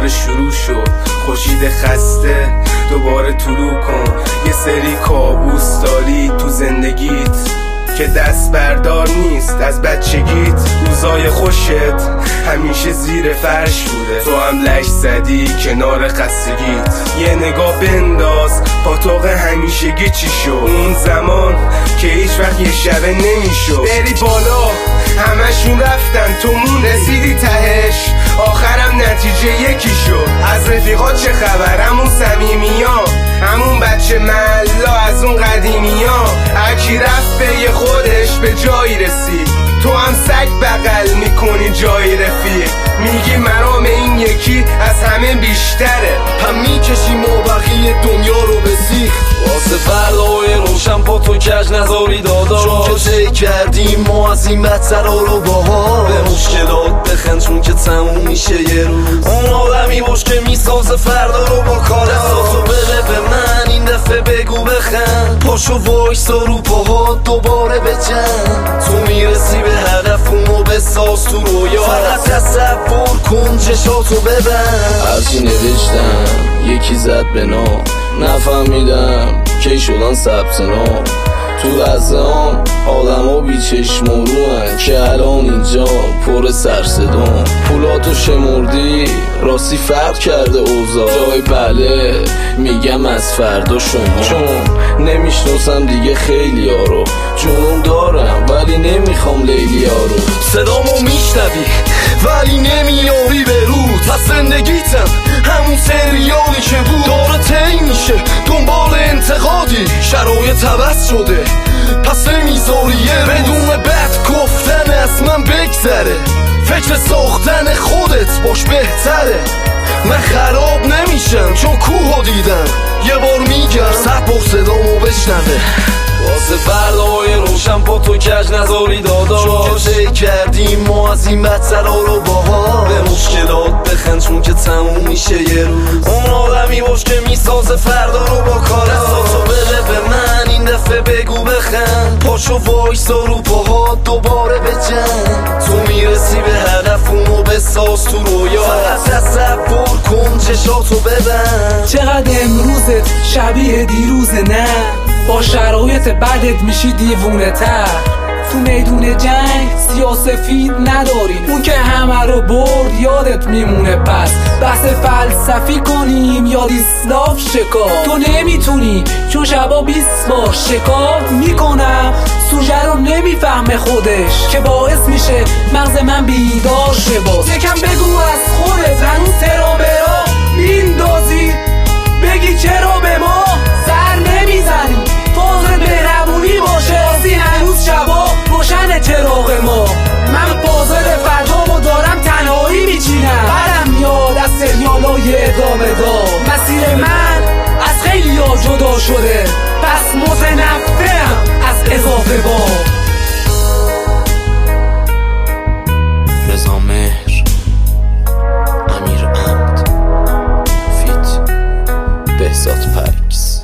دوباره شروع شد. خورشید خسته دوباره طلوع کن. یه سری کابوس داری تو زندگیت که دست بردار نیست از بچگیت. روزای خوشت همیشه زیر فرش بوده، تو هم لش زدی کنار خستگیت. یه نگاه بنداز پاتوق همیشگی چی شد. اون زمان که هیچ وقت یه شبه نمیشد. بری بالا همشون رفتن، تو مون رسیدی تهش، آخرم نتیجه یکی شد. از رفیقات چه خبر؟ همون صمیمیا، همون بچه محلا از اون قدیمیا. هرکی رفت به یه خودش به جایی رسید، تو هم سگ بغل میکنی جایی رفیق. میگی مرام این یکی از همه بیشتره، هم میکشیم و بقیه دنیا رو به سیخ. واسه فردای روشن پا تو کج نذاری داداش، چون که طی کردیم ما از این بدترها رو باهاش. به مشکلات بخند چون که تموم میشه یه روز. اون آدمی باش که میسازه فردا رو با کار. دستاتو بده به من این دفعه بگو بخند، پاشو وایسا رو پاهات دوباره بجن. تو میرسی به هدف اونو بساز تو رویا، فقط تصور کن چشاتو ببند. هرچی نوشتم یکی زد به نام، نفهمیدم کی شدن ثبت نام. تو لحظه‌ام آدما بی چشم و روان که الان اینجا پر سرصدام. پولاتو شمردی راستی فرق کرده اوضاع، جای بله میگم از فردا شما. چون نمیشناسم دیگه خیلی ها رو، جنون دارم ولی نمیخوام لیلی ها رو. صدامو میشنوی ولی نمیاری به روز. پس زندگیتم همون سریالی که بود، داره طی میشه دنبال انتقادی. شرایط عوض شده پس نمیذاری بدون بد گفتن از من بگذره. فکر ساختن خودت باش بهتره. من خراب نمیشم چون کوهو دیدم، یه بار میگم 100 بار صدامو بشنوه. واسه فردای روشن پا تو کج نذاری داداش، چون که طی کردیم ما از این بدترها رو باهاش. به مشکلات بخند چون که تموم میشه یه روز. اون آدمی باش که میسازه فردا رو با کار. دستاتو بده به من این دفعه بگو بخند، پاشو وایسا رو پاهات دوباره بجن. تو میرسی به هدف اونو بساز تو رویا، فقط تصور کن چشاتو ببند. چقدر امروزت شبیه دیروزه، نه با شرایط بعدت میشی دیوونه تر. تو میدون جنگ سیاسفید نداریم، اون که همه رو برد یادت میمونه. پس بحث فلسفی کنیم یا دیسلاف شکار. تو نمیتونی چون شبا 20 بار شکار میکنم. سوژه رو نمیفهمه خودش که باعث میشه مغز من بیدار شه. باز یکم بگو از خودت، هنوز ترا برا میندازی بگی چرا به ما سر نمیزنی. فاضل مهربونی باشه راستی هنوز شبا روشن چراغ ما. من فاضل فردامو دارم تنهایی میچینم، برم میاد از سریالای ادامه دار. مسیر من از خیلی ها جدا شده، پس متنفرم از اضافه بار. رضا مهر، امیر عمد، فیت بهزاد پرکس.